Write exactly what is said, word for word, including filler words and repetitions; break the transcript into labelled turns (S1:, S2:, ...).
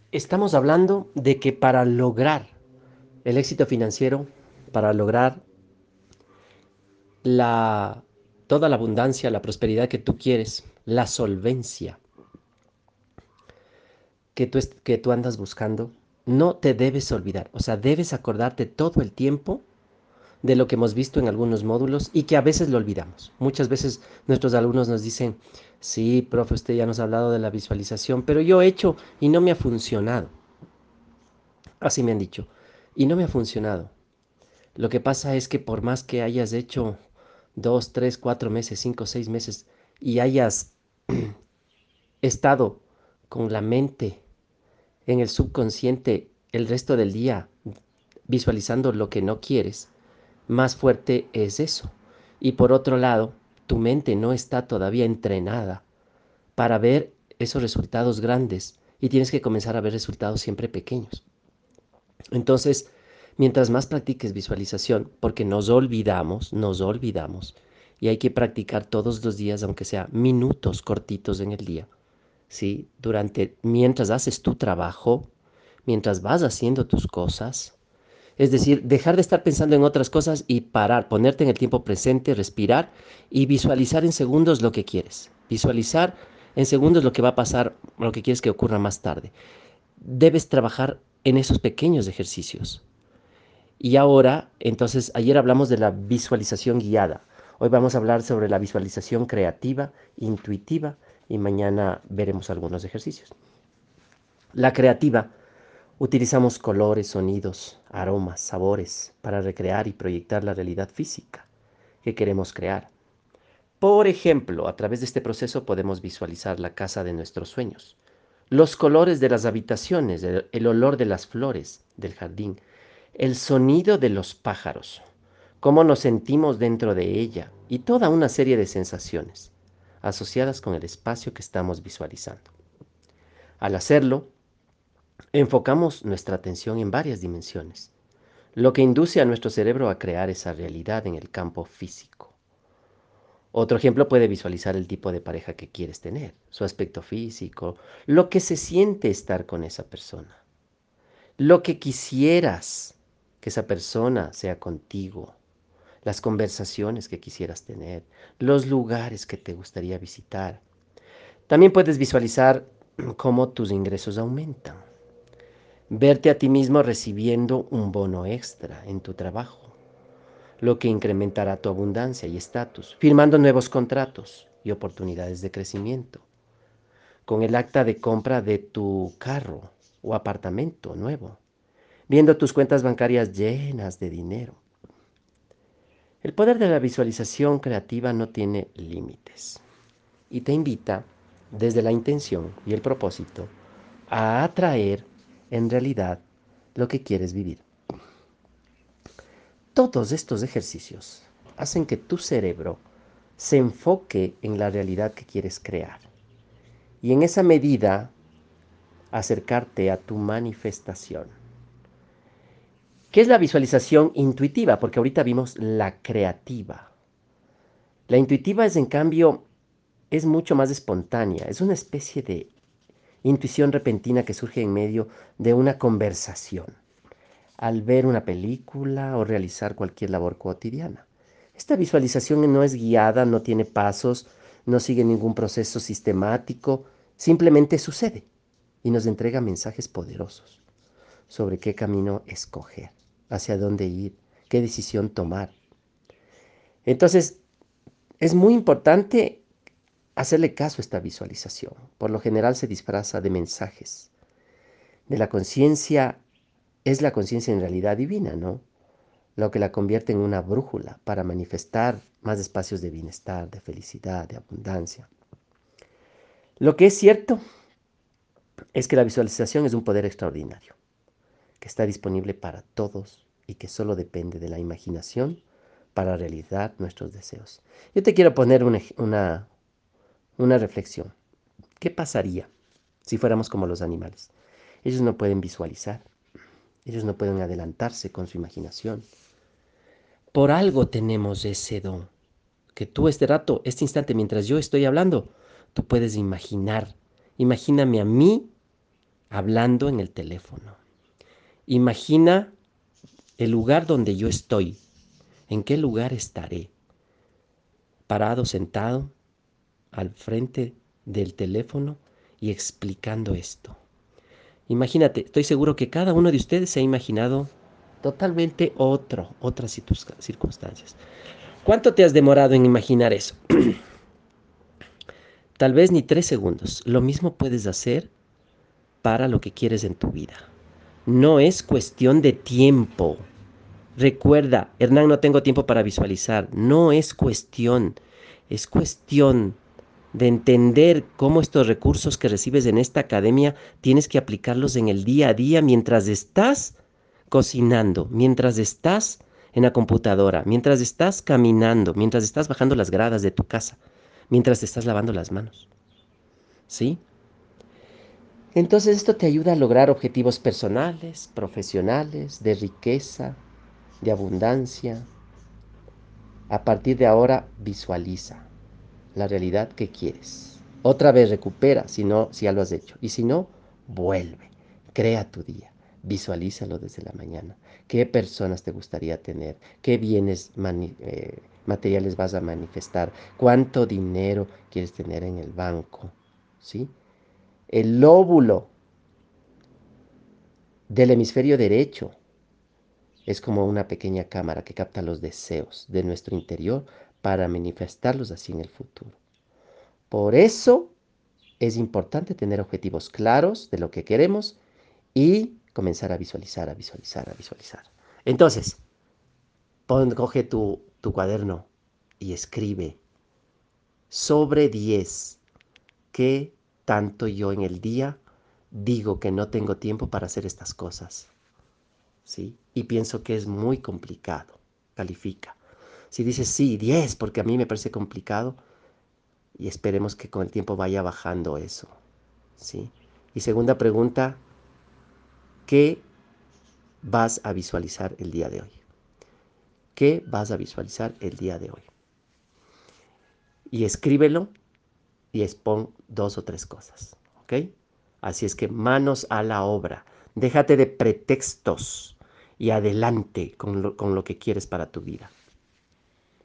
S1: Estamos hablando de que para lograr el éxito financiero, para lograr la, toda la abundancia, la prosperidad que tú quieres, la solvencia que tú, es- que tú andas buscando, no te debes olvidar. O sea, debes acordarte todo el tiempo de lo que hemos visto en algunos módulos y que a veces lo olvidamos. Muchas veces nuestros alumnos nos dicen, sí, profe, usted ya nos ha hablado de la visualización, pero yo he hecho y no me ha funcionado. Así me han dicho. Y no me ha funcionado. Lo que pasa es que por más que hayas hecho dos, tres, cuatro meses, cinco, seis meses y hayas estado con la mente en el subconsciente el resto del día visualizando lo que no quieres, más fuerte es eso. Y por otro lado, tu mente no está todavía entrenada para ver esos resultados grandes y tienes que comenzar a ver resultados siempre pequeños. Entonces, mientras más practiques visualización, porque nos olvidamos, nos olvidamos, y hay que practicar todos los días, aunque sea minutos cortitos en el día, ¿sí? Durante, mientras haces tu trabajo, mientras vas haciendo tus cosas, es decir, dejar de estar pensando en otras cosas y parar, ponerte en el tiempo presente, respirar y visualizar en segundos lo que quieres. Visualizar en segundos lo que va a pasar, lo que quieres que ocurra más tarde. Debes trabajar en esos pequeños ejercicios. Y ahora, entonces, ayer hablamos de la visualización guiada. Hoy vamos a hablar sobre la visualización creativa, intuitiva, y mañana veremos algunos ejercicios. La creativa, utilizamos colores, sonidos, aromas, sabores para recrear y proyectar la realidad física que queremos crear. Por ejemplo, a través de este proceso podemos visualizar la casa de nuestros sueños, los colores de las habitaciones, el, el olor de las flores del jardín, el sonido de los pájaros, cómo nos sentimos dentro de ella y toda una serie de sensaciones asociadas con el espacio que estamos visualizando. Al hacerlo, enfocamos nuestra atención en varias dimensiones, lo que induce a nuestro cerebro a crear esa realidad en el campo físico. Otro ejemplo puede visualizar el tipo de pareja que quieres tener, su aspecto físico, lo que se siente estar con esa persona, lo que quisieras que esa persona sea contigo, las conversaciones que quisieras tener, los lugares que te gustaría visitar. También puedes visualizar cómo tus ingresos aumentan, verte a ti mismo recibiendo un bono extra en tu trabajo, lo que incrementará tu abundancia y estatus, firmando nuevos contratos y oportunidades de crecimiento, con el acta de compra de tu carro o apartamento nuevo, viendo tus cuentas bancarias llenas de dinero. El poder de la visualización creativa no tiene límites y te invita, desde la intención y el propósito, a atraer en realidad lo que quieres vivir. Todos estos ejercicios hacen que tu cerebro se enfoque en la realidad que quieres crear y en esa medida acercarte a tu manifestación. ¿Qué es la visualización intuitiva? Porque ahorita vimos la creativa. La intuitiva es, en cambio, es mucho más espontánea, es una especie de intuición repentina que surge en medio de una conversación, al ver una película o realizar cualquier labor cotidiana. Esta visualización no es guiada, no tiene pasos, no sigue ningún proceso sistemático, simplemente sucede y nos entrega mensajes poderosos sobre qué camino escoger, hacia dónde ir, qué decisión tomar. Entonces, es muy importante hacerle caso a esta visualización. Por lo general se disfraza de mensajes. De la conciencia, es la conciencia en realidad divina, ¿no? Lo que la convierte en una brújula para manifestar más espacios de bienestar, de felicidad, de abundancia. Lo que es cierto es que la visualización es un poder extraordinario, que está disponible para todos y que solo depende de la imaginación para realizar nuestros deseos. Yo te quiero poner una, una, una reflexión. ¿Qué pasaría si fuéramos como los animales? Ellos no pueden visualizar, ellos no pueden adelantarse con su imaginación. Por algo tenemos ese don, que tú este rato, este instante, mientras yo estoy hablando, tú puedes imaginar. Imagíname a mí hablando en el teléfono. Imagina el lugar donde yo estoy. ¿En qué lugar estaré? Parado, sentado, al frente del teléfono y explicando esto. Imagínate, estoy seguro que cada uno de ustedes se ha imaginado totalmente otro, otras circunstancias. ¿Cuánto te has demorado en imaginar eso? Tal vez ni tres segundos. Lo mismo puedes hacer para lo que quieres en tu vida. No es cuestión de tiempo. Recuerda, Hernán, no tengo tiempo para visualizar. No es cuestión. Es cuestión de entender cómo estos recursos que recibes en esta academia tienes que aplicarlos en el día a día mientras estás cocinando, mientras estás en la computadora, mientras estás caminando, mientras estás bajando las gradas de tu casa, mientras te estás lavando las manos. ¿Sí? Entonces esto te ayuda a lograr objetivos personales, profesionales, de riqueza, de abundancia. A partir de ahora visualiza la realidad que quieres. Otra vez recupera, si no, si ya lo has hecho. Y si no, vuelve. Crea tu día. Visualízalo desde la mañana. ¿Qué personas te gustaría tener? ¿Qué bienes mani- eh, materiales vas a manifestar? ¿Cuánto dinero quieres tener en el banco? ¿Sí? El lóbulo del hemisferio derecho es como una pequeña cámara que capta los deseos de nuestro interior para manifestarlos así en el futuro. Por eso es importante tener objetivos claros de lo que queremos y comenzar a visualizar, a visualizar, a visualizar. Entonces, pon, coge tu, tu cuaderno y escribe sobre diez. ¿Qué tanto yo en el día digo que no tengo tiempo para hacer estas cosas? ¿Sí? Y pienso que es muy complicado. Califica. Si dices sí, diez, porque a mí me parece complicado, y esperemos que con el tiempo vaya bajando eso. ¿Sí? Y segunda pregunta, ¿qué vas a visualizar el día de hoy? ¿Qué vas a visualizar el día de hoy? Y escríbelo y expon dos o tres cosas. ¿Ok? Así es que manos a la obra. Déjate de pretextos y adelante con lo, con lo que quieres para tu vida.